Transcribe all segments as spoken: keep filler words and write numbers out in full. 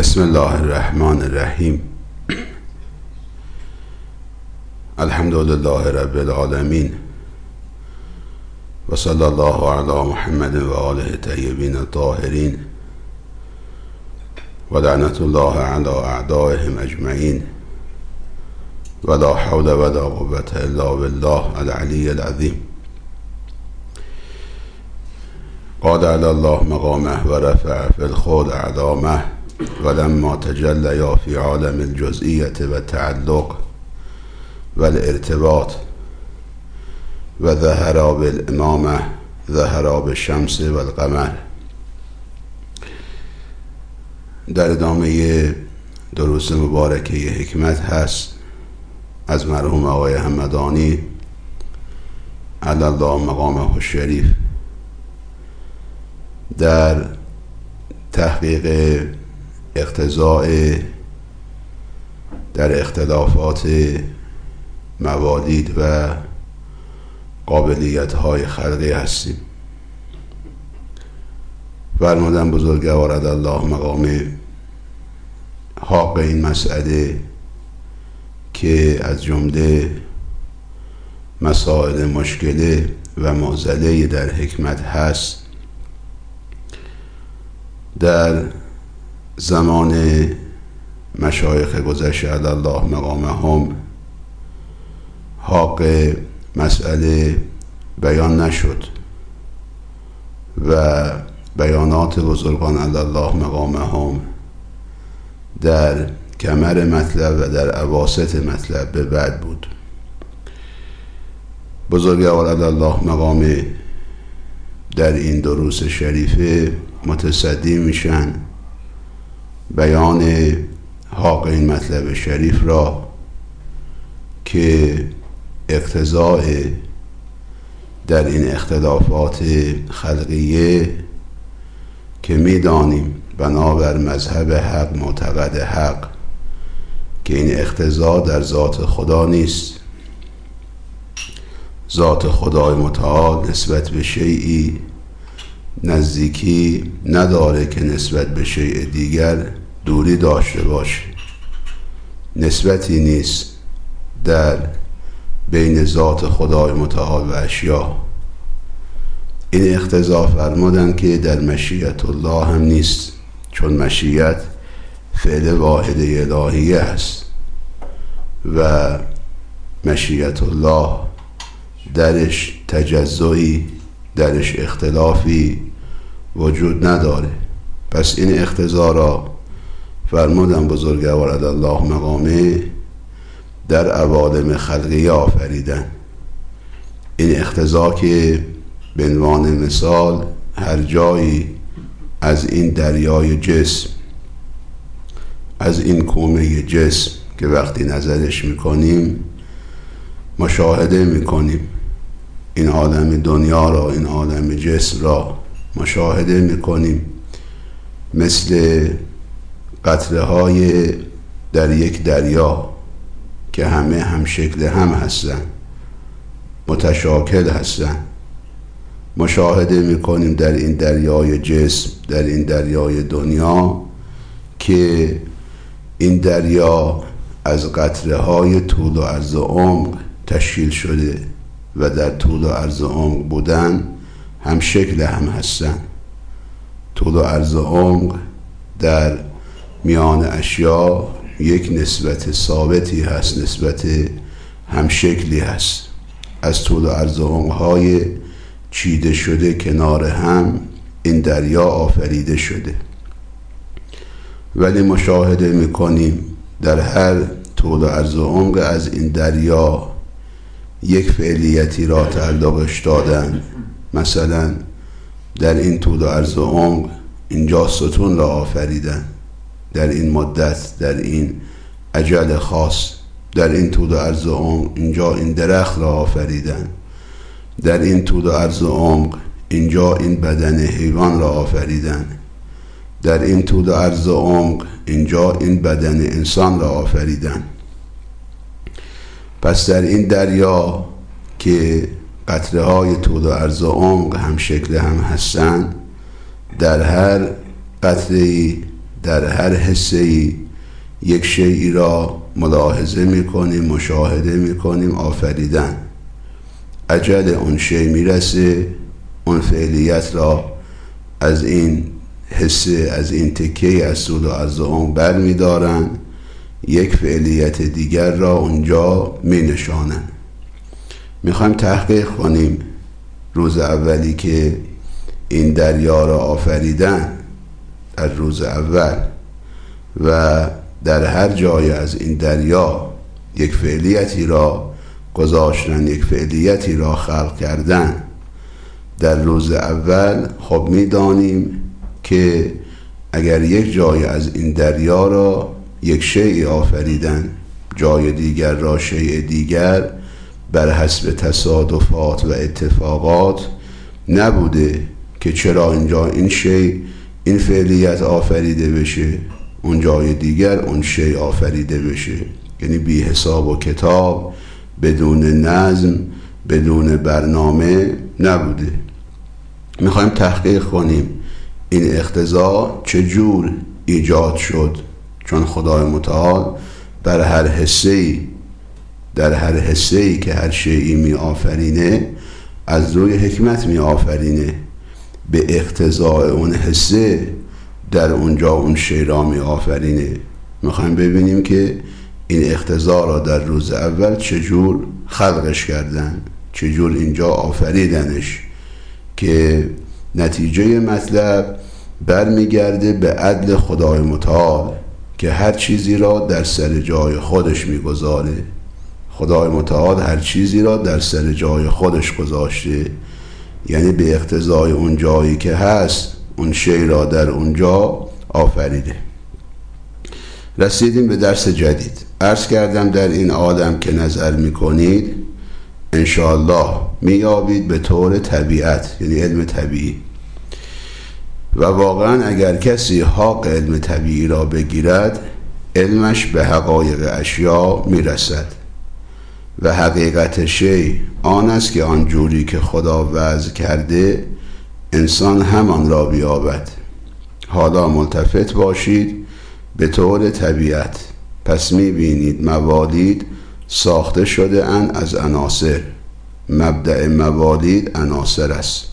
بسم الله الرحمن الرحیم. الحمد لله رب العالمین و صلی الله علی محمد و آله طیبین الطاهرین و لعنت الله علی اعدائهم اجمعین و لا حول و لا قوة الا بالله العلی العظیم. قال علی الله مقامه و رفع فی الخلق اعلامه ولما تجلیا فی عالم الجزئیت و تعلق و الارتباط و ظهر بالامامه ظهر بالشمس و القمر. در ادامه دروس مبارکه حکمت هست از مرحوم آقای همدانی علی الله مقامه الشریف در تحقیق اقتضاء در اختلافات موالید و قابلیت های خلقی هستیم. فرمودن بزرگوار علی الله مقامه حق این مسئله که از جمله مسائل مشکله و معضله در حکمت هست، در زمان مشایخ گذشته علی الله مقامهم حق مسئله بیان نشد و بیانات بزرگان علی الله مقامهم در کمر مطلب و در اواسط مطلب به بعد بود. بزرگوار علی الله مقامه در این دروس شریفه متصدی میشن بیان حق این مطلب شریف را که اقتضاء در این اختلافات خلقیه که میدانیم بنابر مذهب حق معتقد حق که این اقتضا در ذات خدا نیست. ذات خدای متعال نسبت به شیئی نزدیکی نداره که نسبت به شیء دیگر دوری داشته باشه. نسبتی نیست در بین ذات خدای متعال و اشیا. این اقتضا فرمودن که در مشیت الله هم نیست، چون مشیت فعل واحد الهیه است و مشیت الله درش تجزئی درش اختلافی وجود نداره. پس این اقتضا را فرمودن بزرگوار علی الله مقامه در عوالم خلقیه آفریدن. این اقتضا که به عنوان مثال هر جایی از این دریای جسم، از این کومه جسم که وقتی نظرش میکنیم مشاهده میکنیم، این عالم دنیا را، این عالم جسم را مشاهده میکنیم، مثل قطره های در یک دریا که همه هم شکل هم هستن، متشاکل هستن. مشاهده میکنیم در این دریای جسم، در این دریای دنیا، که این دریا از قطره های طول و عرض و عمق تشکیل شده و در طول و عرض و عمق بودن هم شکل هم هستن. طول و عرض و عمق در میان اشیا یک نسبت ثابتی هست، نسبت هم شکلی هست. از طول و عرض و عمق‌های چیده شده کنار هم این دریا آفریده شده، ولی مشاهده میکنیم در هر طول و عرض و عمق از این دریا یک فعلیتی را تعلقش دادن. مثلا در این طول و عرض و عمق اینجا ستون را آفریدن، در این مدت، در این اجل خاص، در این طول و عرض و عمق اینجا این درخت را آفریدن، در این طول و عرض و عمق اینجا این بدن حیوان را آفریدن، در این طول و عرض و عمق اینجا این بدن انسان را آفریدن. پس در این دریا که قطره های طول و عرض و عمق هم شکل هم هستن، در هر قطره‌ای در هر حسه‌ای یک شیئی را ملاحظه میکنیم، مشاهده میکنیم، آفریدن. اجل اون شی میرسه، اون فعلیت را از این حسه، از این تکه از سود و از اون بر میدارن، یک فعلیت دیگر را اونجا می نشانن. میخوایم تحقیق کنیم روز اولی که این دریا را آفریدن، در روز اول، و در هر جای از این دریا یک فعلیتی را گذاشتن، یک فعلیتی را خلق کردن در روز اول. خب میدانیم که اگر یک جای از این دریا را یک شیء آفریدن، جای دیگر را شیء دیگر، بر حسب تصادفات و اتفاقات نبوده که چرا اینجا این شیء این فعلیت آفریده بشه، اون جای دیگر اون شیء آفریده بشه. یعنی بی حساب و کتاب، بدون نظم، بدون برنامه نبوده. میخوایم تحقیق کنیم این اقتضا چجور ایجاد شد، چون خدای متعال بر هر حسه‌ای، در هر حسه‌ای که هر شیئی می آفرینه از روی حکمت می آفرینه، به اقتضای اون حسه در اونجا اون شی را می آفرینه. میخوایم ببینیم که این اقتضا را در روز اول چجور خلقش کردن، چجور اینجا آفریدنش، که نتیجه مطلب برمیگرده به عدل خدای متعال که هر چیزی را در سر جای خودش میگذاره. خدای متعال هر چیزی را در سر جای خودش گذاشته، یعنی به اقتضای اون جایی که هست اون شی را در اونجا آفریده. رسیدیم به درس جدید. عرض کردم در این عالم که نظر میکنید انشاءالله میابید به طور طبیعت، یعنی علم طبیعی. و واقعا اگر کسی حق علم طبیعی را بگیرد، علمش به حقایق اشیا میرسد و حقیقت شی آن است که آن جوری که خدا وضع کرده انسان همان را بیابد. حالا ملتفت باشید به طور طبیعت، پس میبینید موالید ساخته شده اند از عناصر. مبدأ موالید عناصر است.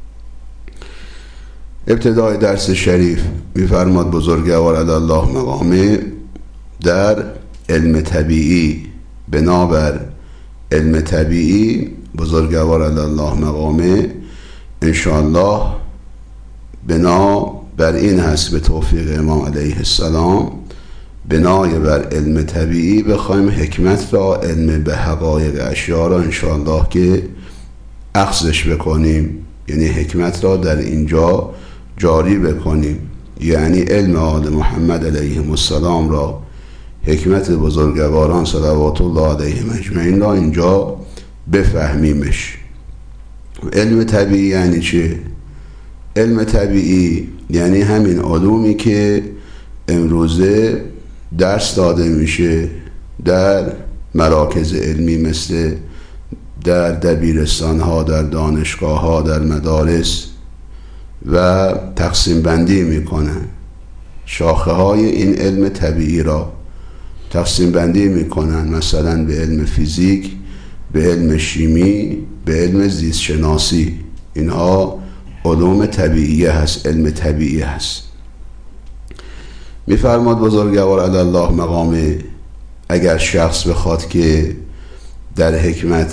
ابتدای درس شریف میفرماد بزرگوار علی الله مقامه در علم طبیعی، بنابر علم طبیعی بزرگوار علی الله مقامه انشاءالله بنا بر این هست به توفیق امام علیه السلام، بنای بر علم طبیعی بخوایم حکمت را، علم به حقایق اشیا را انشاءالله که اخذش بکنیم، یعنی حکمت را در اینجا جاری بکنیم، یعنی علم آل محمد علیهم السلام را، حکمت بزرگواران صلوات الله علیهم اجمعین را اینجا بفهمیمش. علم طبیعی یعنی چه؟ علم طبیعی یعنی همین علومی که امروزه درس داده میشه در مراکز علمی، مثل در دبیرستان ها، در دانشگاه ها، در مدارس، و تقسیم بندی میکنن شاخه های این علم طبیعی را تقسیم بندی میکنن، مثلا به علم فیزیک، به علم شیمی، به علم زیست شناسی. اینها علوم طبیعی هست، علم طبیعی هست. میفرماد بزرگوار علی الله مقامه اگر شخص بخواد که در حکمت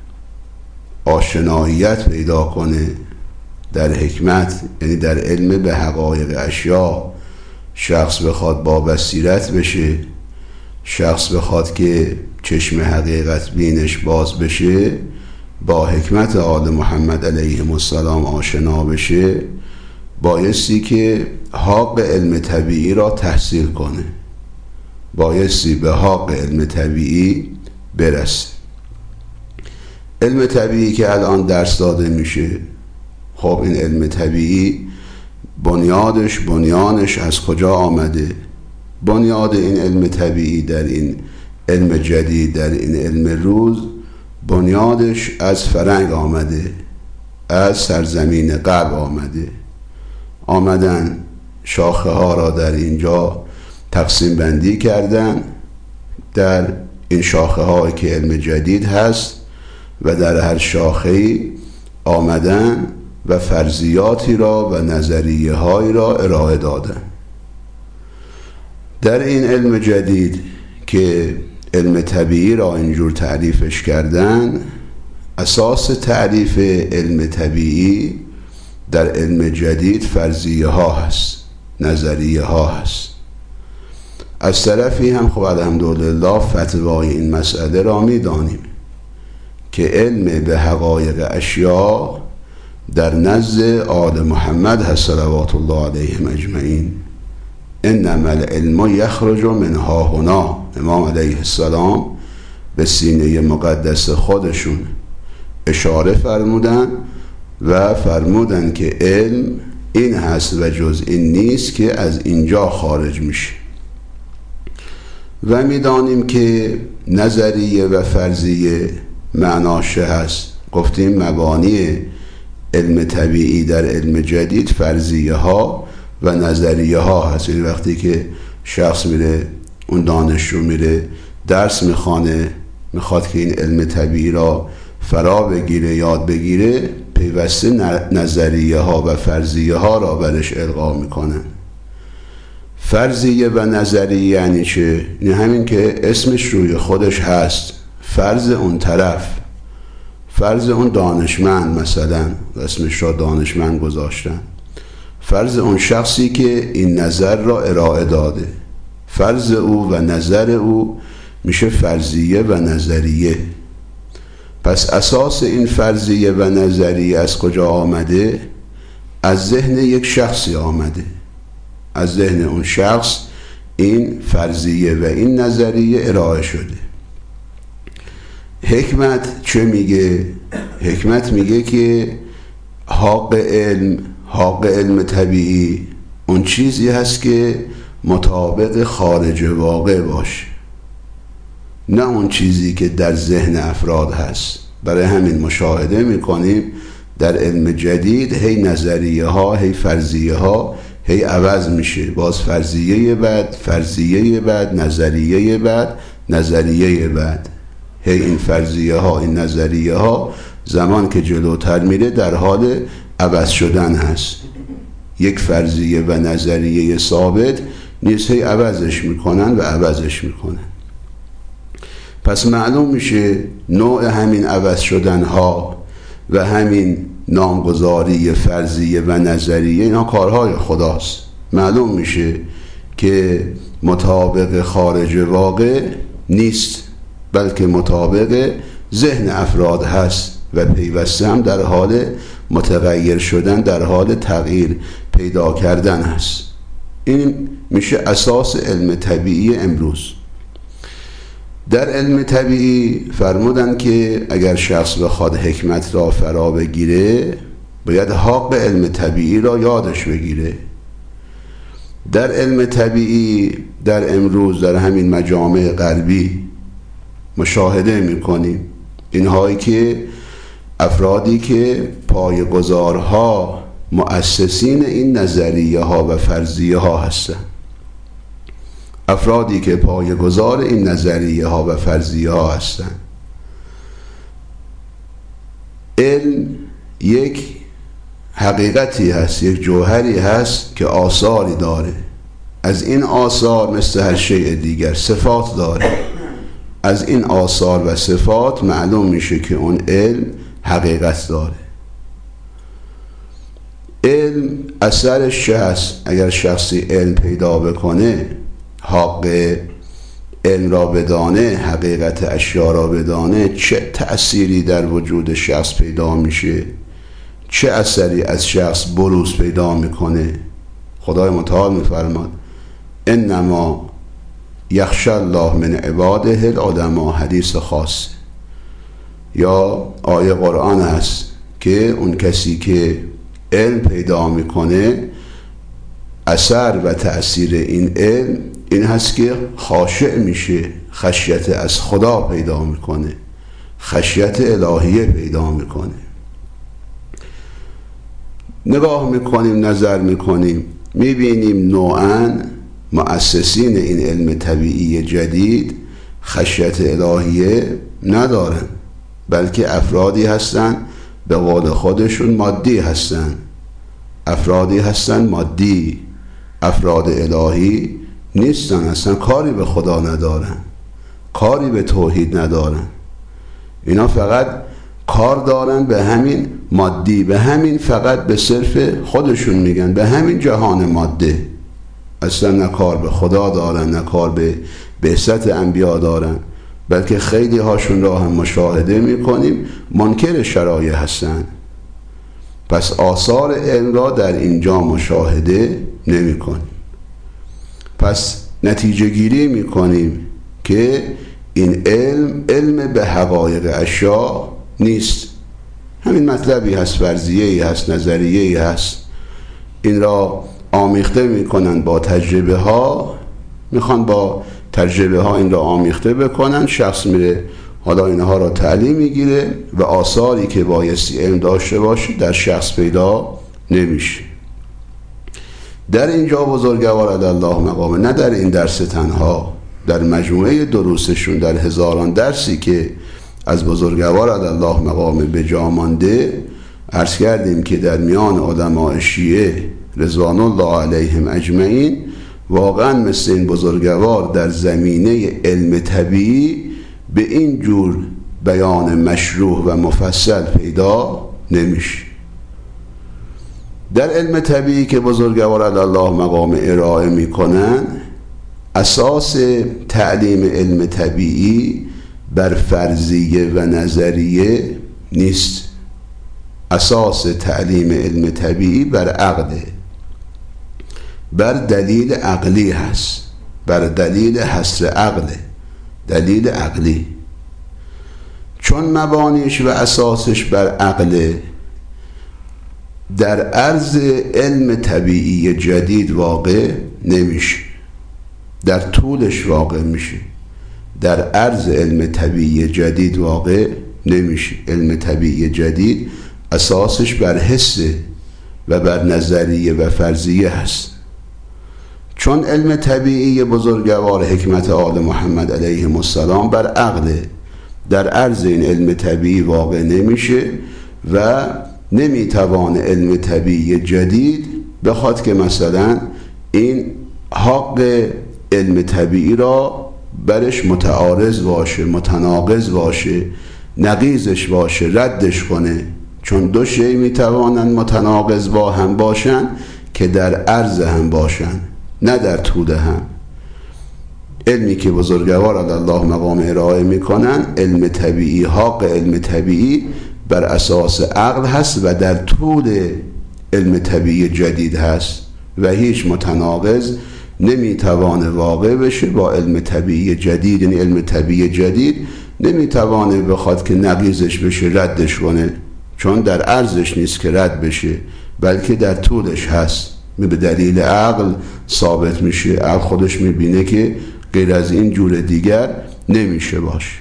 آشناییت پیدا کنه، در حکمت یعنی در علم به حقایق اشیا شخص بخواد با بصیرت بشه، شخص بخواد که چشم حقیقت بینش باز بشه، با حکمت آل محمد علیهم السلام آشنا بشه، بایستی که حق علم طبیعی را تحصیل کنه، بایستی به حق علم طبیعی برسه. علم طبیعی که الان درس داده میشه، خب این علم طبیعی بنیادش بنیانش از کجا آمده؟ بنیاد این علم طبیعی در این علم جدید، در این علم روز، بنیادش از فرنگ آمده، از سرزمین غرب آمده. آمدن شاخه ها را در اینجا تقسیم بندی کردن در این شاخه هایی که علم جدید هست و در هر شاخه آمدن و فرضیاتی را و نظریه هایی را ارائه دادن. در این علم جدید که علم طبیعی را اینجور تعریفش کردن، اساس تعریف علم طبیعی در علم جدید فرضیه ها هست، نظریه ها هست. از طرفی هم خب الحمدلله فتوای این مسئله را می دانیم که علم به حقایق اشیاء در نزد آل محمد هست صلوات الله علیهم اجمعین. انما العلم یخرج من ها هنا. امام علیه السلام به سینه مقدس خودشون اشاره فرمودن و فرمودن که علم این هست و جز این نیست که از اینجا خارج میشه. و میدانیم که نظریه و فرضیه معناش هست. گفتیم مبانی علم طبیعی در علم جدید فرضیه ها و نظریه ها هست. یعنی وقتی که شخص میره، اون دانشجو میره درس میخوانه، میخواد که این علم طبیعی را فرا بگیره، یاد بگیره، پیوسته نظریه ها و فرضیه ها را برش القا میکنن. فرضیه و نظریه یعنی چه؟ یعنی همین که اسمش روی خودش هست، فرض اون طرف، فرض اون دانشمند، مثلا اسمش را دانشمند گذاشتن، فرض اون شخصی که این نظر را ارائه داده، فرض او و نظر او میشه فرضیه و نظریه. پس اساس این فرضیه و نظریه از کجا آمده؟ از ذهن یک شخصی آمده. از ذهن اون شخص این فرضیه و این نظریه ارائه شده. حکمت چه میگه؟ حکمت میگه که حق علم، حق علم طبیعی اون چیزی هست که مطابق خارج واقع باشه، نه اون چیزی که در ذهن افراد هست. برای همین مشاهده میکنیم در علم جدید هی نظریه ها، هی فرضیه ها هی عوض میشه. باز فرضیه بعد، فرضیه بعد، نظریه بعد، نظریه بعد. هی این فرضیه ها، این نظریه ها زمان که جلوتر میره در حال عوض شدن هست. یک فرضیه و نظریه ثابت نیست، هی عوضش میکنن و عوضش میکنن. پس معلوم میشه نوع همین عوض شدن ها و همین نامگذاری فرضیه و نظریه، اینا کارهای خداست. معلوم میشه که مطابق خارج واقع نیست، بلکه مطابق ذهن افراد هست و پیوسته هم در حال متغیر شدن، در حال تغییر پیدا کردن هست. این میشه اساس علم طبیعی امروز. در علم طبیعی فرمودن که اگر شخص بخواد حکمت را فرا بگیره باید حق علم طبیعی را یادش بگیره. در علم طبیعی در امروز در همین مجامع غربی مشاهده میکنیم اینهایی که افرادی که پایه‌گذارها، مؤسسین این نظریه ها و فرضیه ها هستند، افرادی که پایه‌گذار این نظریه ها و فرضیه ها هستند. علم یک حقیقتی هست، یک جوهری هست که آثاری داره. از این آثار مثل هر شیء دیگر صفات داره. از این آثار و صفات معلوم میشه که اون علم حقیقت داره. علم اثرش چه هست؟ اگر شخصی علم پیدا بکنه، حق علم را بدانه، حقیقت اشیا را بدانه، چه تأثیری در وجود شخص پیدا میشه، چه اثری از شخص بروز پیدا میکنه. خدای متعال میفرماد انما یخشی الله من عباده العلماء، حدیث خاص یا آیه قرآن هست که اون کسی که علم پیدا میکنه، اثر و تأثیر این علم این هست که خاشع میشه، خشیت از خدا پیدا میکنه، خشیت الهیه پیدا میکنه. نگاه میکنیم، نظر میکنیم، میبینیم نوعاً مؤسسین این علم طبیعی جدید خشیت الهیه ندارن، بلکه افرادی هستن به قول خودشون مادی هستن، افرادی هستن مادی، افراد الهی نیستن، اصلا کاری به خدا ندارن، کاری به توحید ندارن. اینا فقط کار دارن به همین مادی، به همین فقط به صرف خودشون میگن به همین جهان ماده، اصلا نه کار به خدا دارن نه کار به بعثت انبیا دارن. بلکه خیلی هاشون را هم مشاهده میکنیم منکر شرایع هستن. پس آثار علم را در اینجا مشاهده نمی کنیم. پس نتیجه گیری می کنیم که این علم علم به حقایق اشیا نیست. همین مطلبی هست، فرضیه‌ای هست، نظریه‌ای هست. این را آمیخته می کنن با تجربه ها، میخوان با تجربه ها این را آمیخته بکنن. شخص میره حالا اینها را تعلیم میگیره و آثاری که بایستی علم داشته باشه در شخص پیدا نمیشه. در اینجا بزرگوار علی الله مقامه، نه در این درس تنها، در مجموعه دروسشون، در هزاران درسی که از بزرگوار علی الله مقامه به جا مانده، عرض کردیم که در میان علماء شیعه رضوان الله علیهم اجمعین واقعا مثل این بزرگوار در زمینه علم طبیعی به این جور بیان مشروح و مفصل پیدا نمیشه. در علم طبیعی که بزرگوار علی الله مقام ارائه میکنن، اساس تعلیم علم طبیعی بر فرضیه و نظریه نیست. اساس تعلیم علم طبیعی بر عقله، بر دلیل عقلی هست، بر دلیل حصر عقله، دلیل عقلی. چون مبانیش و اساسش بر عقله، در عرض علم طبیعی جدید واقع نمیشه، در طولش واقع میشه. در عرض علم طبیعی جدید واقع نمیشه. علم طبیعی جدید اساسش بر حسه و بر نظریه و فرضیه هست. چون علم طبیعی بزرگوار حکمت آل محمد علیهم السلام بر عقله، در عرض این علم طبیعی واقع نمیشه و نمیتوان علم طبیعی جدید بخواد که مثلا این حق علم طبیعی را برش متعارض باشه، متناقض باشه، نقیضش باشه، ردش کنه. چون دو شی میتوانند متناقض با هم باشن که در عرض هم باشن، نه در طول هم. علمی که بزرگوار علی الله مقام ارائه میکنن، علم طبیعی، حق علم طبیعی بر اساس عقل هست و در طول علم طبیعی جدید هست و هیچ متناقض نمیتوانه واقع بشه با علم طبیعی جدید. یعنی علم طبیعی جدید نمیتوانه بخواد که نقیضش بشه، ردش کنه، چون در عرضش نیست که رد بشه، بلکه در طولش هست، به دلیل عقل ثابت میشه. عقل خودش میبینه که غیر از این جور دیگر نمیشه باشه.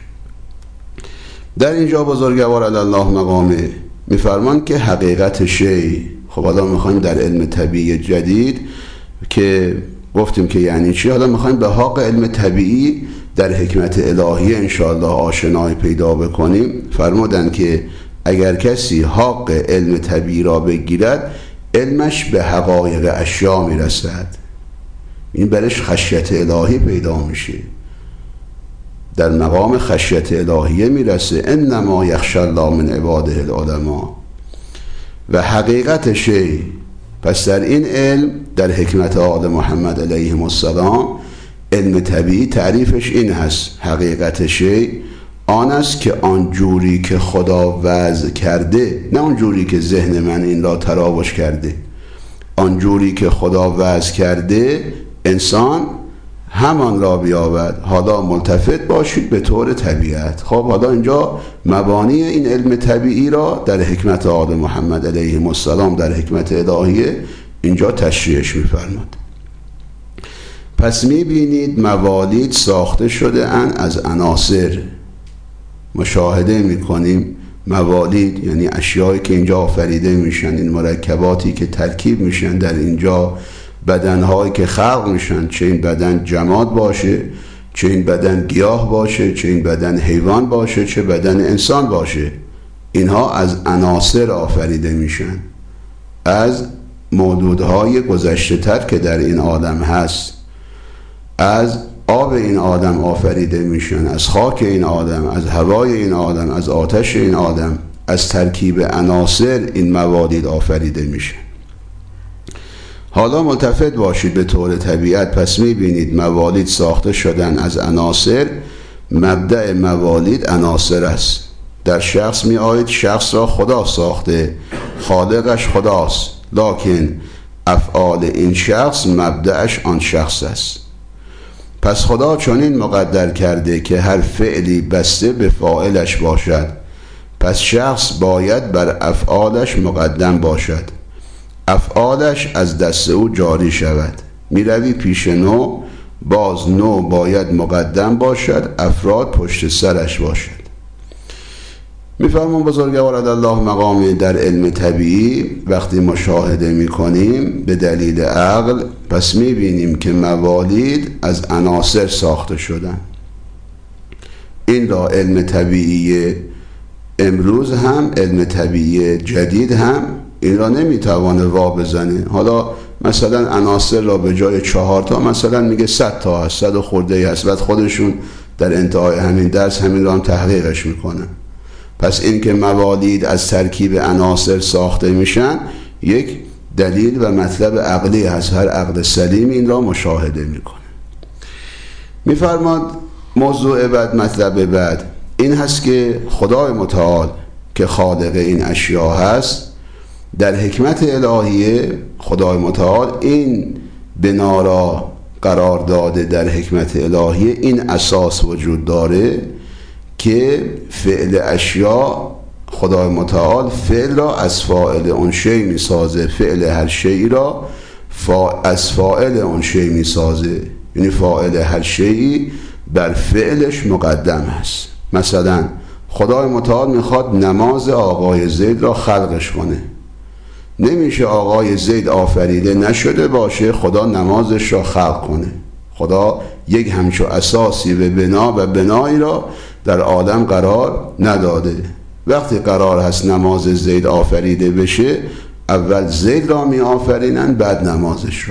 در اینجا بزرگوار علی الله مقامه میفرمان که حقیقت شی. خب حالا میخوایم در علم طبیعی جدید که گفتیم که یعنی چی، حالا میخوایم به حق علم طبیعی در حکمت الهی انشاءالله آشنایی پیدا بکنیم. فرمودن که اگر کسی حق علم طبیعی را بگیرد، علمش به حقایق اشیا میرسد، این برش خشیت الهی پیدا میشه، در مقام خشیت الهیه میرسه. انما یخشی الله من عباده العلماء. و حقیقت شی، پس در این علم، در حکمت آل محمد علیهم السلام، علم طبیعی تعریفش این هست: حقیقت شی آن است که آن جوری که خدا وضع کرده، نه آن جوری که ذهن من این را تراوش کرده، آن جوری که خدا وضع کرده انسان همان را بیابد. حالا ملتفت باشید به طور طبیعت. خب حالا اینجا مبانی این علم طبیعی را در حکمت آل محمد علیهم السلام، در حکمت الهیه اینجا تشریحش می‌فرماد. پس می‌بینید موالید ساخته شده اند از عناصر. مشاهده می‌کنیم موالید یعنی اشیایی که اینجا آفریده میشن، این مرکباتی که ترکیب میشن در اینجا بدنهایی که خلق میشن، چه این بدن جماد باشه، چه این بدن گیاه باشه، چه این بدن حیوان باشه، چه بدن انسان باشه، اینها از عناصر آفریده میشن، از موجودهای گذشته تر که در این عالم هست، از آب این عالم آفریده میشن، از خاک این عالم، از هوای این عالم، از آتش این عالم، از ترکیب عناصر این موالید آفریده میشن. حالا ملتفت باشید به طور طبیعت، پس میبینید موالید ساخته شدن از عناصر. مبدأ موالید عناصر است. در شخص می آید شخص را خدا ساخته، خالقش خداست، لکن افعال این شخص مبدأش آن شخص است. پس خدا چنین مقدر کرده که هر فعلی بسته به فاعلش باشد، پس شخص باید بر افعالش مقدم باشد، افعالش از دست او جاری شود. می روی پیش نو، باز نو باید مقدم باشد، افراد پشت سرش باشد. میفرمون بزرگوار الله مقامی در علم طبیعی وقتی مشاهده میکنیم به دلیل عقل، پس میبینیم که موالید از عناصر ساخته شدن. این را علم طبیعی امروز هم، علم طبیعی جدید هم این را نمیتوانه وا بزنه. حالا مثلا عناصر را به جای چهار تا مثلا میگه صد تا هست، صد و خورده هست، بعد خودشون در انتهای همین درس همین را هم تحقیقش میکنن. پس این که موالید از ترکیب عناصر ساخته میشن یک دلیل و مطلب عقلی هست، هر عقل سلیم این را مشاهده میکنه. میفرماد موضوع بعد، مطلب بعد این هست که خدای متعال که خالق این اشیا هست، در حکمت الهیه خدای متعال این بنا را قرار داده، در حکمت الهیه این اساس وجود داره که فعل اشیا، خدای متعال فعل را از فاعل اون شی می سازه، فعل هر شی'i را فا از فاعل اون شی می سازه، یعنی فاعل هر شی'i بر فعلش مقدم است. مثلا خدای متعال میخواد نماز آقای زید را خلقش کنه، نمیشه آقای زید آفریده نشده باشه خدا نمازش را خلق کنه. خدا یک همچو اساسی و بنا و بنایی را در عالم قرار نداده. وقتی قرار هست نماز زید آفریده بشه، اول زید را می آفرینن، بعد نمازش را.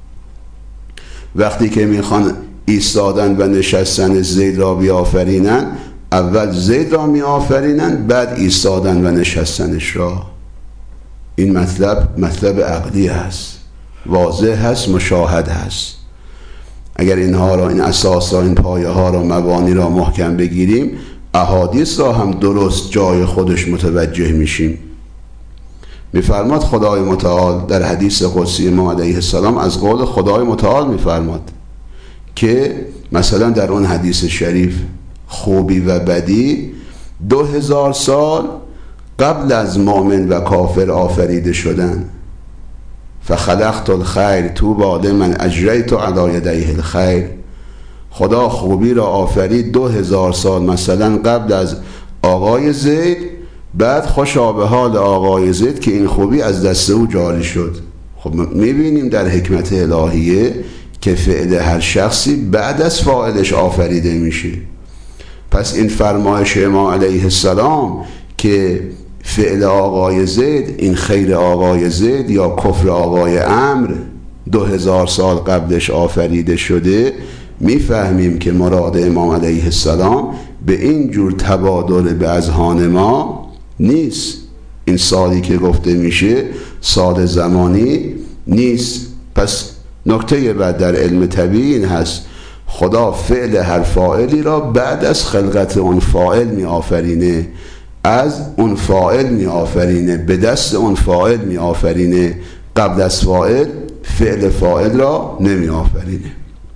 وقتی که میخوان ایستادن و نشستن زید را بیافرینن، اول زید را می آفرینن، بعد ایستادن و نشستنش را. این مطلب مطلب عقلی هست، واضح هست، مشاهد هست. اگر اینها را، این اساس را، این پایه ها را، مبانی را محکم بگیریم، احادیث را هم درست جای خودش متوجه میشیم. میفرماد خدای متعال در حدیث قدسی ما علیه السلام، از قول خدای متعال میفرماد که مثلا در اون حدیث شریف خوبی و بدی دو هزار سال قبل از مؤمن و کافر آفریده شدن. فخلقت الخیر طوبی لمن اجریت علی یدیه الخیر. خدا خوبی را آفرید دو هزار سال مثلا قبل از آقای زید، بعد خوشا به حال آقای زید که این خوبی از دست او جاری شد. خب میبینیم در حکمت الهیه که فعل هر شخصی بعد از فاعلش آفریده میشه. پس این فرمایش امام علیه السلام که فعل آقای زید، این خیر آقای زید یا کفر آقای عمرو دو هزار سال قبلش آفریده شده، میفهمیم که مراد امام علیه السلام به این جور تبادل به اذهان ما نیست. این سالی که گفته میشه سال زمانی نیست. پس نکته بعد در علم طبیعی این هست، خدا فعل هر فاعلی را بعد از خلقت اون فاعل می آفرینه، از اون فاعل می آفرینه، به دست اون فاعل می آفرینه، قبل از فاعل فعل فاعل را نمی آفرینه.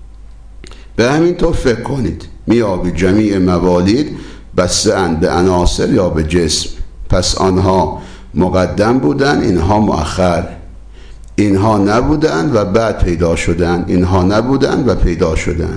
به همین طور فکر کنید، میابید جمیع موالید بسته اند به عناصر یا به جسم. پس آنها مقدم بودن، اینها مؤخر، اینها نبودن و بعد پیدا شدن، اینها نبودن و پیدا شدن.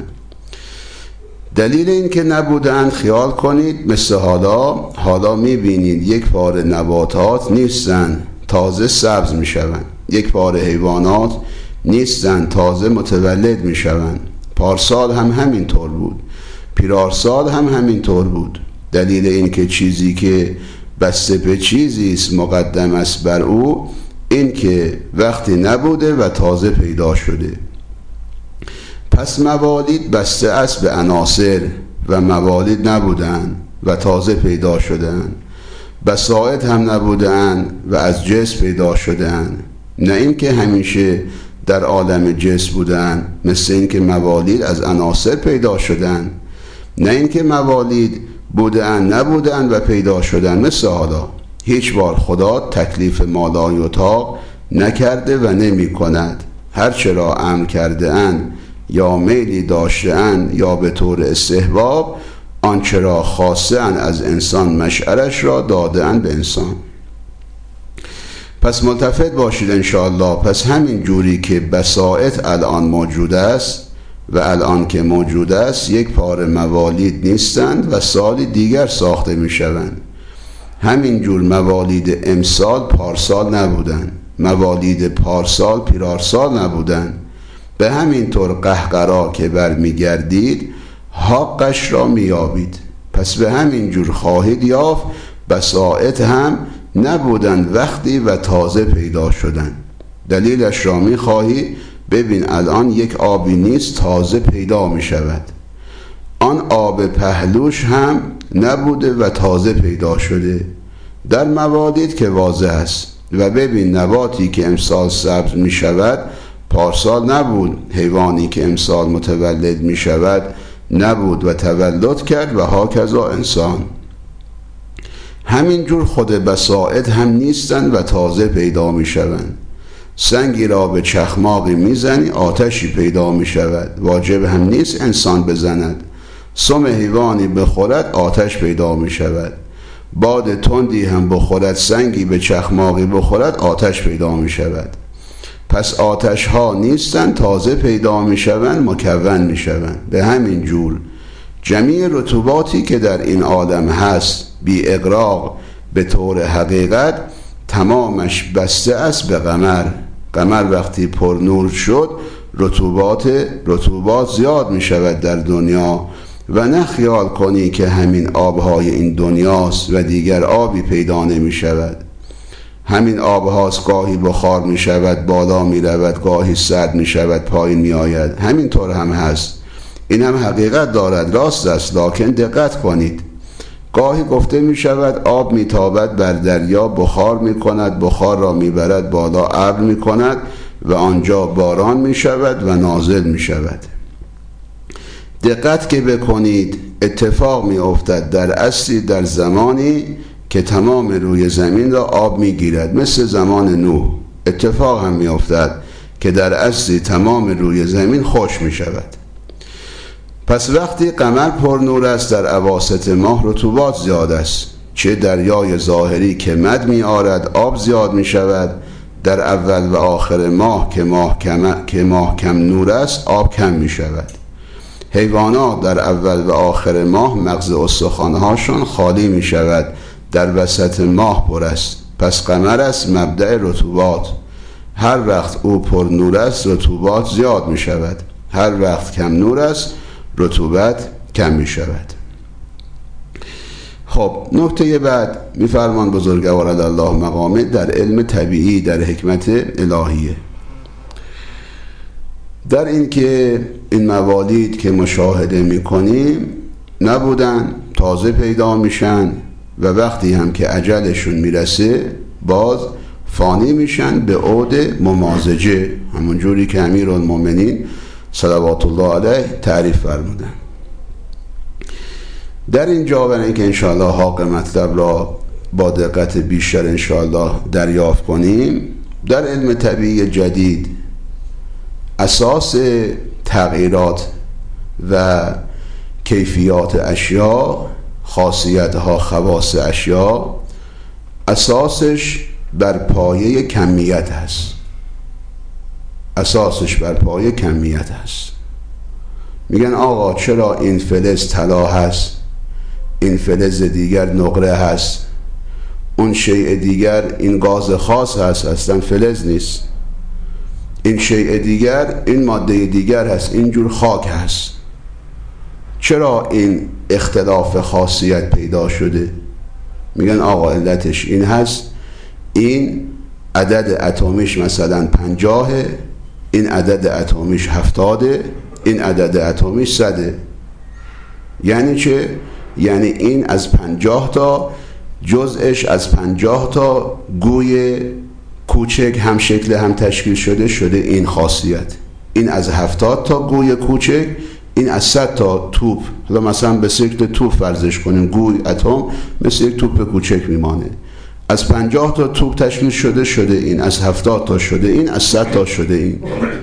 دلیل این که نبودن خیال کنید مثل حالا حالا میبینید یک پاره نباتات نیستن، تازه سبز میشون، یک پاره حیوانات نیستند، تازه متولد می شوند. پارسال هم همین طور بود، پیرارسال هم همین طور بود. دلیل این که چیزی که بسته به چیزی است مقدم است بر او، این که وقتی نبوده و تازه پیدا شده. پس موالید بسته است به عناصر و موالید نبودند و تازه پیدا شدند. بساط هم نبودند و از جسم پیدا شدند. نه اینکه همیشه در عالم جسم بودند، مثل اینکه موالید از عناصر پیدا شدند. نه اینکه موالید بودند نبودند و پیدا شدند. مثل حالا هیچ بار خدا تکلیف مالایطاق نکرده و نمی کند. هرچه را امر کرده اند یا میلی داشته اند یا به طور استحباب، آنچه را خواسته اند از انسان مشعرش را داده اند به انسان. پس ملتفت باشید انشاءالله. پس همین جوری که بساط الان موجود است و الان که موجود است یک پاره موالید نیستند و سال دیگر ساخته می شوند. همین جور موالید امسال پارسال نبودند، موالید پارسال پیرارسال نبودند. به همین طور قهقرا که برمی گردید حقش را می یابید. پس به همین جور خواهید یافت بساط هم نبودند وقتی و تازه پیدا شدند. دلیلش را می خواهی ببین. الان یک آبی نیست، تازه پیدا می شود. آن آب پهلوش هم نبوده و تازه پیدا شده. در موالید که واضح است. و ببین نباتی که امسال سبز می شود پارسال نبود، حیوانی که امسال متولد می شود نبود و تولد کرد، و هاکذا انسان. همین جور خود بساط هم نیستند و تازه پیدا می شوند. سنگی را به چخماقی می زنی آتشی پیدا می شود. واجب هم نیست انسان بزند. سم حیوانی بخورد آتش پیدا می شود. باد تندی هم بخورد، سنگی به چخماقی بخورد آتش پیدا می شود. پس آتش ها نیستند، تازه پیدا می شوند، مکون می شوند. به همین جور جمیع رطوباتی که در این عالم هست بی اغراق به طور حقیقت تمامش بسته است به قمر. قمر وقتی پر نور شد رطوبات رطوبات زیاد می شود در دنیا. و نه خیال کنی که همین آبهای این دنیاست و دیگر آبی پیدا نمی شود. همین آبهاست، گاهی بخار می شود بالا می رود، گاهی سرد می شود پایین می آید. همین طور هم هست. این هم حقیقت دارد، راست است، لکن دقت کنید. گاهی گفته می شود آب می تابد بر دریا، بخار می کند، بخار را می برد بالا، ابر می کند و آنجا باران می شود و نازل می شود. دقت که بکنید اتفاق می افتد در اصلی در زمانی که تمام روی زمین را آب می گیرد، مثل زمان نوح. اتفاق هم می افتد که در اصلی تمام روی زمین خشک می شود. پس وقتی قمر پر نور است در اواسط ماه رطوبات زیاد است. چه دریای ظاهری که مد می آرد آب زیاد می شود. در اول و آخر ماه که ماه کم, که ماه کم نور است آب کم می شود. حیوانات در اول و آخر ماه مغز استخوان‌هاشون خالی می شود، در وسط ماه پر است. پس قمر است مبدأ رطوبات. هر وقت او پر نور است رطوبات زیاد می شود، هر وقت کم نور است رطوبت کم می شود. خب نکته بعد میفرمان بزرگوار الله مقامه در علم طبیعی، در حکمت الهیه، در این که این موالید که مشاهده میکنیم نبودن، تازه پیدا میشن و وقتی هم که اجلشون میرسه باز فانی میشن به عود ممازجه، همون جوری که امیرالمومنین صلوات الله علیه تعریف فرمودن. در اینجا برای اینکه انشاءالله حق مطلب را با دقت بیشتر انشاءالله دریافت کنیم، در علم طبیعی جدید اساس تغییرات و کیفیات اشیاء، خاصیتها خواص اشیاء، اساسش بر پایه کمیت هست. اساسش بر پایه کمیت هست. میگن آقا چرا این فلز طلا هست، این فلز دیگر نقره هست، اون شیء دیگر این گاز خاص هست، اصلا فلز نیست. این شیء دیگر، این ماده دیگر هست، اینجور خاک هست. چرا این اختلاف خاصیت پیدا شده؟ میگن آقا علتش این هست، این عدد اتمیش مثلا پنجاهه، این عدد اتمیش هفتاده، این عدد اتمیش صده. یعنی چه؟ یعنی این از پنجاه تا جزءش از پنجاه تا گوی کوچک هم شکل هم تشکیل شده شده این خاصیت. این از هفتاد تا گوی کوچک، این از صد تا توپ. حالا مثلا به شکل توپ فرضش کنیم، گوی اتم مثل یک توپ کوچک میمانه. از پنجاه تا توپ تشکیل شده شده این، از هفتاد تا شده این، از صد تا شده این.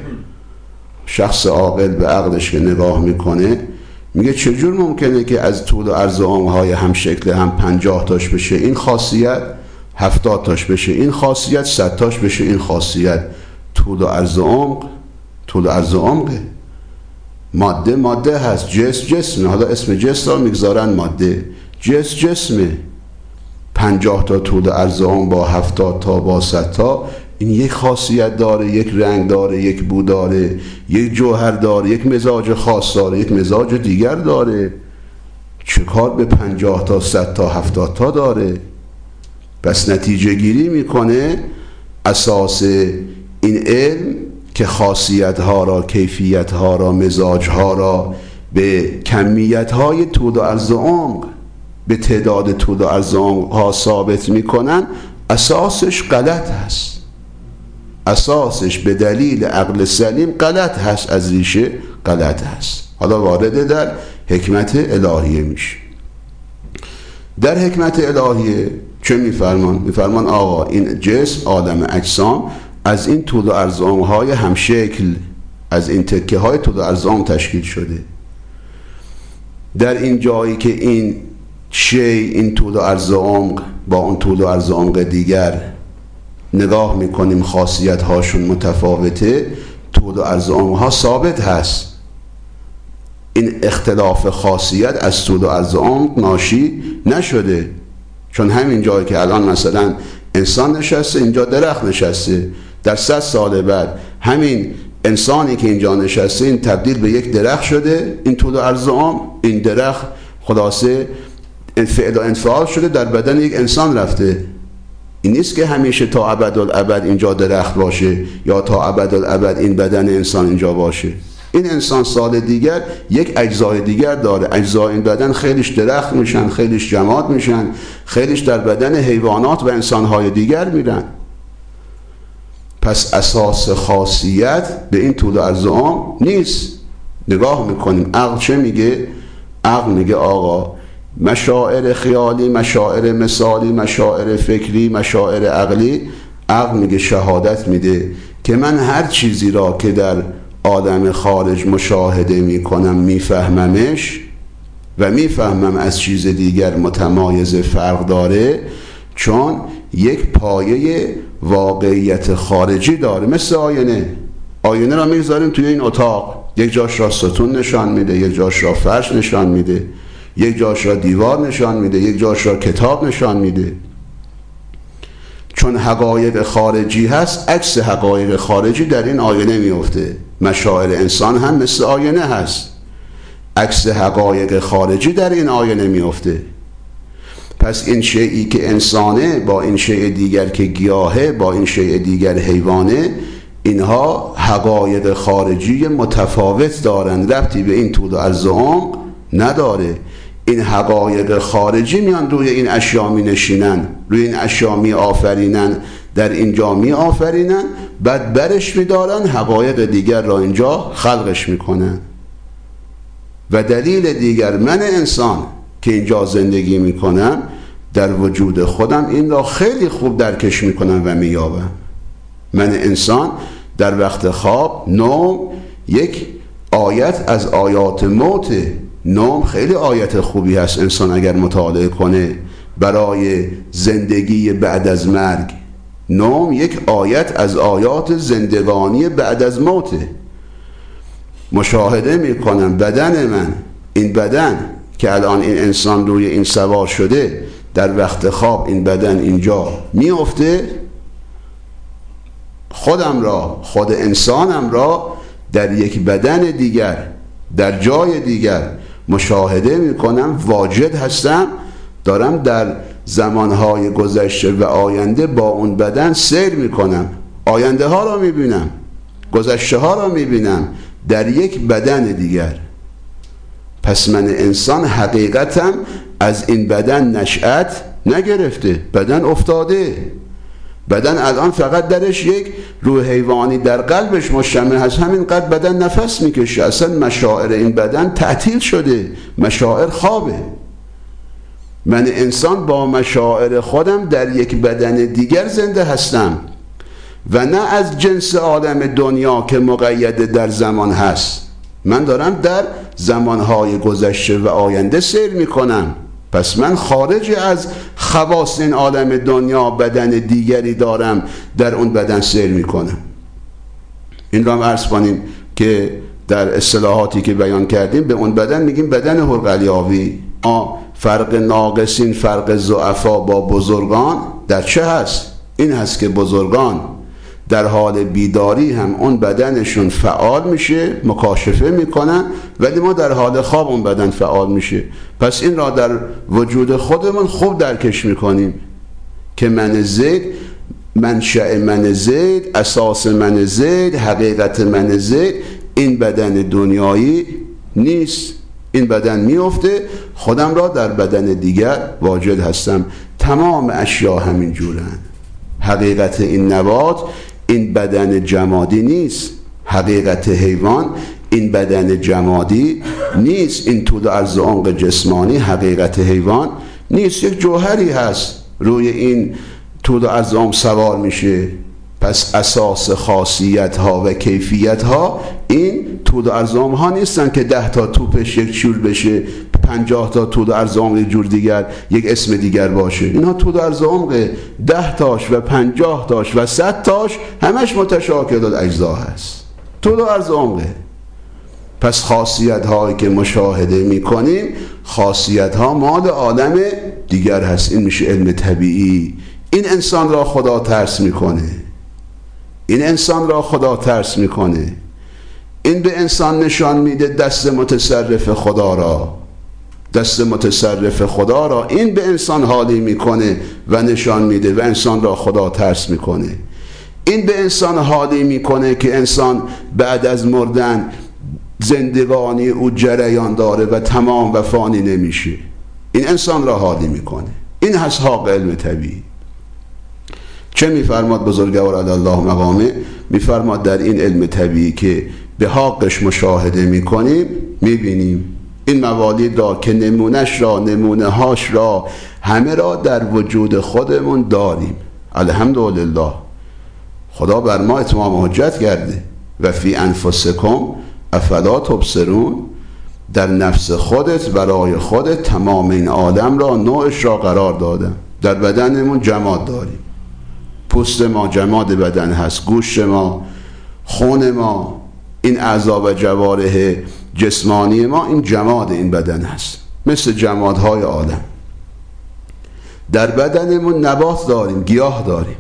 شخص عاقل به عقلش که نگاه میکنه میگه چجور ممکنه که از طول و عرض عمق‌های هم شکل هم پنجاه تاش بشه این خاصیت، هفتاد تاش بشه این خاصیت، صد تاش بشه این خاصیت؟ طول و عرض عمق، طول و عرض عمقه. ماده ماده هست، جسم جسمه. حالا اسم جسم را میگذارن ماده، جسم جسمه. پنجاه تا طول و عرض عمق با هفتاد تا با صد تا، این یک خاصیت داره، یک رنگ داره، یک بو داره، یک جوهر داره، یک مزاج خاص داره، یک مزاج دیگر داره. چه کار به پنجاه تا صد تا هفتاد تا داره؟ پس نتیجه گیری میکنه اساس این علم که خاصیت ها را، کیفیت ها را، مزاج ها را به کمیت های طول و عرض عمق، به تعداد طول و عرض عمق ها ثابت میکنن، اساسش غلط هست. اساسش به دلیل عقل سلیم غلط هست، از ریشه غلط هست. حالا وارد در حکمت الهیه میشه. در حکمت الهیه چه میفرمان؟ میفرمان آقا این جسم، عالم اجسام از این طول و عرض عمق‌های همشکل، از این تکه های طول و عرض عمق تشکیل شده. در این جایی که این شی، این طول و عرض عمق با اون طول و عرض عمق دیگر نگاه میکنیم خاصیت هاشون متفاوته، طول و عرض عمق ها ثابت هست. این اختلاف خاصیت از طول و عرض عمق ناشی نشده. چون همین جایی که الان مثلا انسان نشسته، اینجا درخت نشسته، در صد سال بعد همین انسانی که اینجا نشسته این تبدیل به یک درخت شده، این طول و عرض عمق، این درخت خلاصه فعل و انفعال شده، در بدن یک انسان رفته. این نیست که همیشه تا ابدالابد اینجا درخت باشه یا تا ابدالابد این بدن انسان اینجا باشه. این انسان سال دیگر یک اجزای دیگر داره، اجزای این بدن خیلیش درخت میشن، خیلیش جماد میشن، خیلیش در بدن حیوانات و انسانهای دیگر میرن. پس اساس خاصیت به این طول و عرض عمق نیست. نگاه میکنیم عقل چه میگه؟ عقل میگه آقا مشاعر خیالی، مشاعر مثالی، مشاعر فکری، مشاعر عقلی، عقل میگه شهادت میده که من هر چیزی را که در عالم خارج مشاهده میکنم میفهممش و میفهمم از چیز دیگر متمایز فرق داره، چون یک پایه واقعیت خارجی داره. مثل آینه، آینه را میگذاریم توی این اتاق، یک جاش را ستون نشان میده، یک جاش را فرش نشان میده، یک جاش را دیوار نشان میده، یک جاش را کتاب نشان میده. چون حقایق خارجی هست، عکس حقایق خارجی در این آینه میفته. مشاعر انسان هم مثل آینه هست، عکس حقایق خارجی در این آینه میفته. پس این شیئی که انسانه با این شیء دیگر که گیاهه با این شیء دیگر حیوانه، اینها حقایق خارجی متفاوت دارن، ربطی به این طول و عرض عمق نداره. این حقایق خارجی میان روی این اشیا می نشینن، روی این اشیا می آفرینن، در اینجا می آفرینن، بعد برش می دارن، حقایق دیگر را اینجا خلقش می کنن. و دلیل دیگر، من انسان که اینجا زندگی می کنم، در وجود خودم این را خیلی خوب درکش می کنم و می یابم. من انسان در وقت خواب، نوم یک آیت از آیات موته. نوم خیلی آیت خوبی هست، انسان اگر مطالعه کنه برای زندگی بعد از مرگ. نوم یک آیت از آیات زندگانی بعد از موته. مشاهده میکنم بدن من، این بدن که الان این انسان روی این سوار شده، در وقت خواب این بدن اینجا میفته، خودم را، خود انسانم را در یک بدن دیگر، در جای دیگر مشاهده میکنم، واجد هستم، دارم در زمانهای گذشته و آینده با اون بدن سیر میکنم، آینده ها را میبینم، گذشته ها را میبینم در یک بدن دیگر. پس من انسان حقیقتم از این بدن نشأت نگرفته، بدن افتاده، بدن الان فقط درش یک روح حیوانی در قلبش مشتمل هست، همین قد بدن نفس میکشه، اصلا مشاعر این بدن تعطیل شده، مشاعر خوابه. من انسان با مشاعر خودم در یک بدن دیگر زنده هستم و نه از جنس عالم دنیا که مقید در زمان هست. من دارم در زمانهای گذشته و آینده سیر میکنم. پس من خارج از خواص این عالم دنیا بدن دیگری دارم، در اون بدن سیر میکنم. این را هم عرض کنیم که در اصطلاحاتی که بیان کردیم به اون بدن میگیم بدن حرقلیاوی. فرق ناقصین، فرق ضعفا با بزرگان در چه هست؟ این هست که بزرگان در حال بیداری هم اون بدنشون فعال میشه، مکاشفه میکنن، ولی ما در حال خواب اون بدن فعال میشه. پس این را در وجود خودمون خوب درکش میکنیم که من زید، منشأ من زید، اساس من زید، حقیقت من زید این بدن دنیایی نیست. این بدن میفته، خودم را در بدن دیگر واجد هستم. تمام اشیا همین جورن. حقیقت این نبات این بدن جمادی نیست، حقیقت حیوان این بدن جمادی نیست، این طول و عرض و عمق جسمانی حقیقت حیوان نیست، یک جوهری هست روی این طول و عرض و عمق سوار میشه. پس اساس خاصیت ها و کیفیت ها این طول و عرض و عمق ها نیستن که ده تا توپش یک جور بشه، پنجاه تا طول و عرض و عمق یک جور دیگر، یک اسم دیگر باشه. اینها طول و عرض و عمق ده تاش و پنجاه تاش و صد تاش همش متشاکل الاجزا هست، طول و عرض و عمقه. پس خاصیت هایی که مشاهده میکنیم خاصیت ها مال عالم دیگر هست. این میشه علم طبیعی. این انسان را خدا ترس میکنه، این انسان را خدا ترس میکنه. این به انسان نشان میده دست متصرف خدا را، دست متصرف خدا را این به انسان حالی میکنه و نشان میده و انسان را خدا ترس میکنه. این به انسان حالی میکنه که انسان بعد از مردن زندگانی او جریان داره و تمام و فانی نمیشه. این انسان را حالی میکنه. این هست حق علم طبیعی. چه میفرماد بزرگوار علی الله مقامه؟ میفرماد در این علم طبیعی که به حقش مشاهده میکنیم، میبینیم این موالید را که نمونش را، نمونه هاش را همه را در وجود خودمون داریم. الحمدلله، خدا بر ما اتمام حجت کرده. و فی انفسکم افلا تبصرون، در نفس خودت، برای خودت تمام این عالم را، نوعش را قرار دادم. در بدنمون جماد داریم، پوست ما جماد بدن هست، گوشت ما، خون ما، این اعضا و جوارح جسمانی ما این جماد این بدن هست، مثل جمادهای عالم. در بدنمون نبات داریم، گیاه داریم.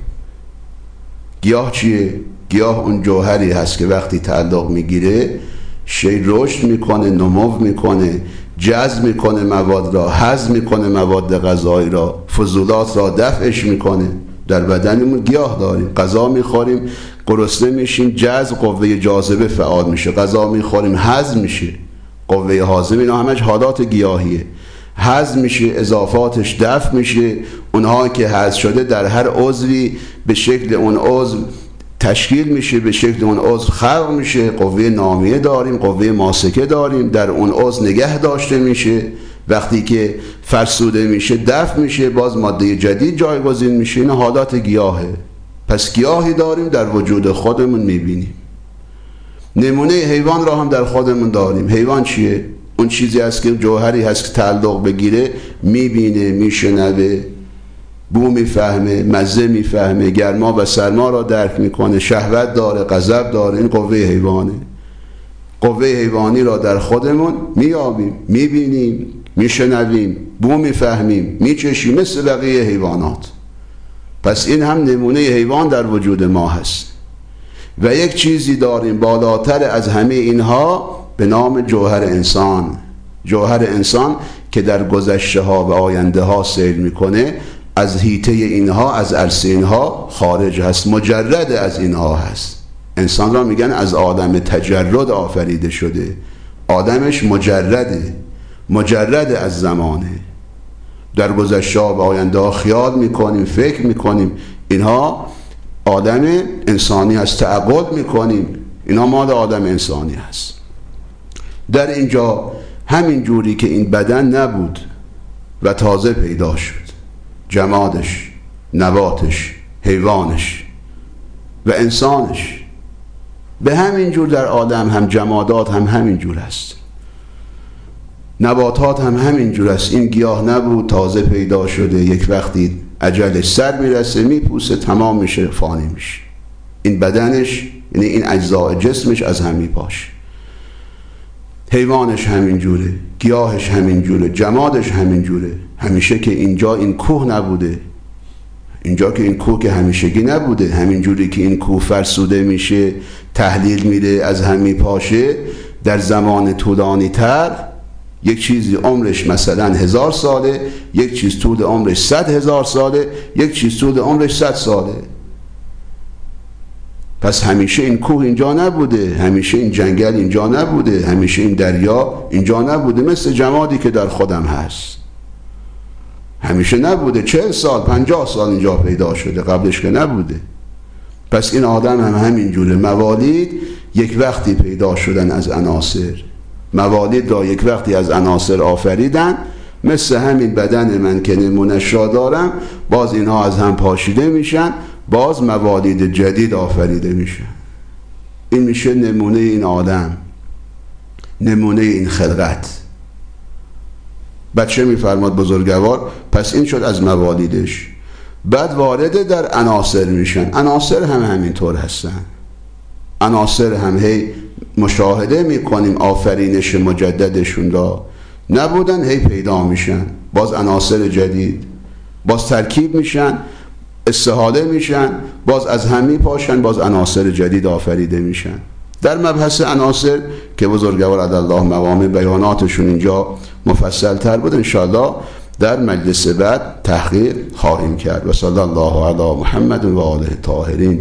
گیاه چیه؟ گیاه اون جوهری هست که وقتی تعلق میگیره شی رشد میکنه، نمو میکنه، جذب میکنه مواد را، هضم میکنه مواد غذایی را، فضولات را دفعش میکنه. در بدنمون گیاه داریم. غذا میخوریم، گرسنه میشیم، جذب، قوه جاذبه فعال میشه. غذا میخوریم، هضم میشه، قوه هاضمه. اینا همش حالات گیاهیه. هضم میشه، اضافاتش دفع میشه. اونها که هضم شده در هر عضوی به شکل اون عضو تشکیل میشه، به شکل اون عضو خلق میشه. قوه نامیه داریم، قوه ماسکه داریم، در اون عضو نگه داشته میشه. وقتی که فرسوده میشه دفع میشه، باز ماده جدید جایگزین میشه. این حالات گیاهه. پس گیاهی داریم در وجود خودمون میبینیم. نمونه حیوان را هم در خودمون داریم. حیوان چیه؟ اون چیزی هست که جوهری هست که تعلق بگیره، میبینه، میشنوه، بو میفهمه، مزه میفهمه، گرما و سرما را درک میکنه، شهوت داره، غضب داره. این قوه حیوانه. قوه حیوانی را در خودمون میابیم، میبینیم، میشنویم، بو میفهمیم، میچشیم، مثل بقیه حیوانات. پس این هم نمونه حیوان در وجود ما هست. و یک چیزی داریم بالاتر از همه اینها به نام جوهر انسان. جوهر انسان که در گذشته ها و آینده ها سیر میکنه، از حیطه اینها، از عرصه اینها خارج هست، مجرد از اینها هست. انسان را میگن از عالم تجرد آفریده شده. آدمش مجرده، مجرد از زمانه. در گذشته ها و آینده ها خیال میکنیم، فکر میکنیم، اینها آدم انسانی هست، تعقل میکنیم، اینها مال آدم انسانی هست. در اینجا همین جوری که این بدن نبود و تازه پیدا شد، جمادش، نباتش، حیوانش و انسانش، به همین جور در آدم هم جمادات هم همین جور است، نباتات هم همین جور است. این گیاه نبود، تازه پیدا شده، یک وقتی اجلش سر میرسه، میپوسه، تمام میشه، فانی میشه. این بدنش، یعنی این اجزاء جسمش از هم میپاشه. حیوانش همین جوره، گیاهش همین جوره، جمادش همین جوره. همیشه که اینجا این کوه نبوده، اینجا که این کوه که همیشگی نبوده، همین جوری که این کوه فرسوده میشه، تحلیل میره، از هم میپاشه، در زمان طولانی تر، یک چیزی عمرش مثلا هزار ساله، یک چیز طول عمرش صد هزار ساله، یک چیز طول عمرش صد ساله. پس همیشه این کوه اینجا نبوده، همیشه این جنگل اینجا نبوده، همیشه این دریا اینجا نبوده. مثل جمادی که در خودم هست، همیشه نبوده، چهل سال پنجاه سال اینجا پیدا شده، قبلش که نبوده. پس این آدم هم همین جوره. موالید یک وقتی پیدا شدن از عناصر، موالید را یک وقتی از عناصر آفریدن. مثل همین بدن من که نمونش را دارم، باز اینها از هم پاشیده میشن، باز موالید جدید آفریده میشن. این میشه نمونه این آدم، نمونه این خلقت. بچه میفرماد بزرگوار، پس این شد از موالیدش. بعد وارد در عناصر میشن. عناصر هم همینطور هستن. عناصر هم هی مشاهده میکنیم آفرینش مجددشون را، نبودن، هی پیدا میشن، باز عناصر جدید، باز ترکیب میشن، استحاله میشن، باز از هم میپاشن، باز عناصر جدید آفریده میشن. در مبحث عناصر که بزرگوار عدالله مقام بیاناتشون اینجا مفصل تر بود، انشاءالله در مجلس بعد تحقیق خواهیم کرد. و صلی الله علی محمد و آله الطاهرین.